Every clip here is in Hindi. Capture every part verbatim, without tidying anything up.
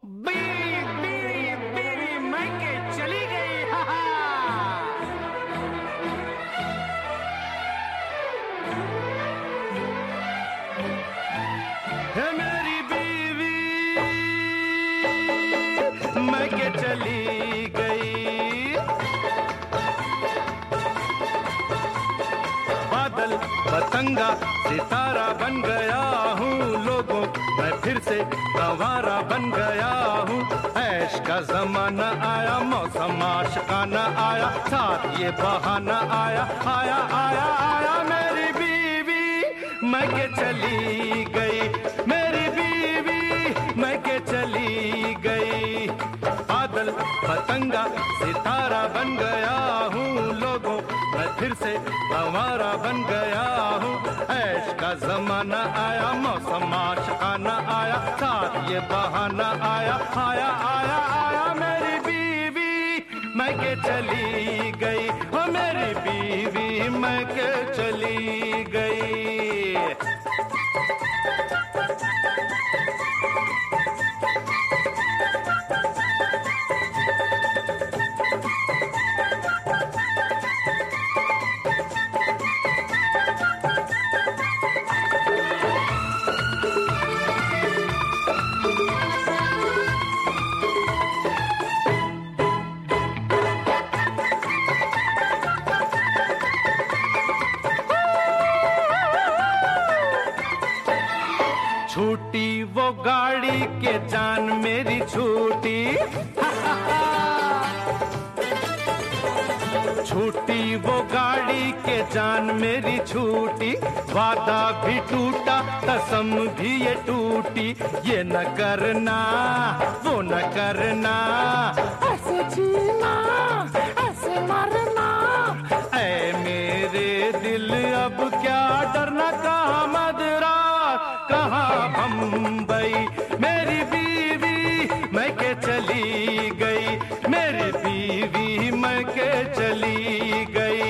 बीवी बीवी बीवी मैके चली गई। हा हा। है मेरी बीवी मैके चली गई। बादल पतंगा सितारा बन गया हूँ, लोगों मैं फिर से गंवारा बन गया हूँ। ऐश का जमाना आया, मौसम आशिकाना आया, साथ ये बहाना आया आया आया आया। मेरी बीवी मैके चली गई, मेरी बीवी मैके चली गई। बादल पतंगा सितारा बन गया हूँ, लोगों मैं फिर से गंवारा बन गया हूँ। ऐश का जमाना आया, मौसम आशिकाना आया, साथ ये बहाना आया आया आया आया। मेरी बीवी मैके चली गई, ओ मेरी बीवी मैके चली गई। छूटी वो गाड़ी के जान मेरी छूटी, छूटी वो गाड़ी के जान मेरी छूटी। वादा भी टूटा, कसम भी ये टूटी। ये न करना वो न करना, ऐसे जीना ऐसे मरना। ऐ मेरे दिल अब क्या डरना, कहाँ मदरास कहाँ बम्बई। मेरी बीवी मैके चली गई, मेरी बीवी मैके चली गई।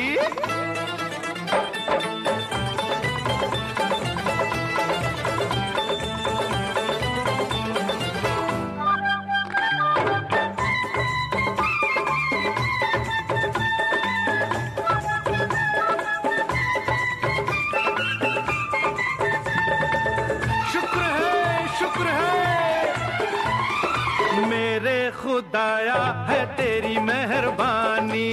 मेरे खुदाया है तेरी मेहरबानी,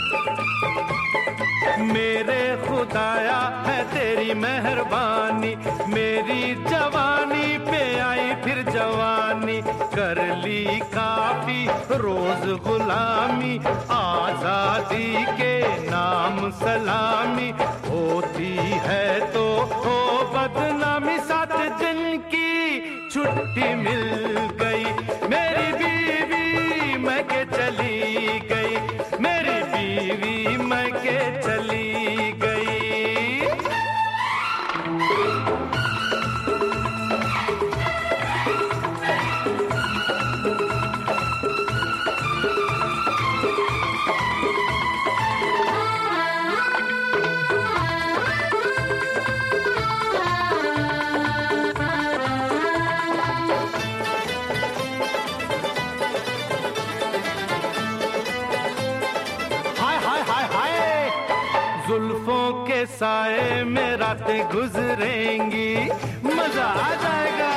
मेरे खुदाया है तेरी मेहरबानी। मेरी जवानी पे आई फिर जवानी, कर ली काफी रोज गुलामी। आजादी के नाम सलामी, होती है तो हो बदनामी। सात दिन की छुट्टी मिल गई, मेरी बीवी मैके चली गई, मेरी बीवी मैके चली गई। जुल्फों के साए में रातें गुजरेंगी, मजा आ जाएगा।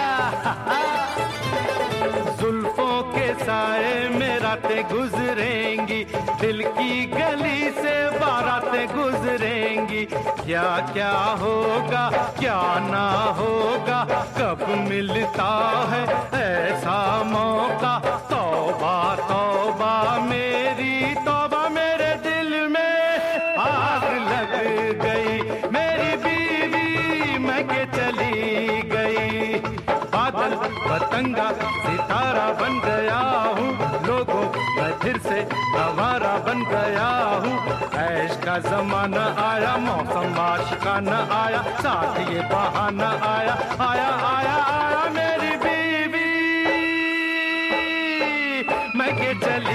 जुल्फों के साए में रातें गुजरेंगी, दिल की गली से बारातें गुजरेंगी। क्या क्या होगा क्या ना होगा, कब मिलता है ऐसा मौका। तौबा तौबा मेरी तौबा, मेरे दिल में आग लग गई। मेरी बीवी मैके चली गई, बादल पतंगा सितारा बन गया हूँ। लोगों मैं फिर से गंवारा बन गया हूँ। ऐश का जमाना आया, मौसम आशिकाना आया, साथ ये बहाना आया आया आया आया। मेरी बीवी मैके चली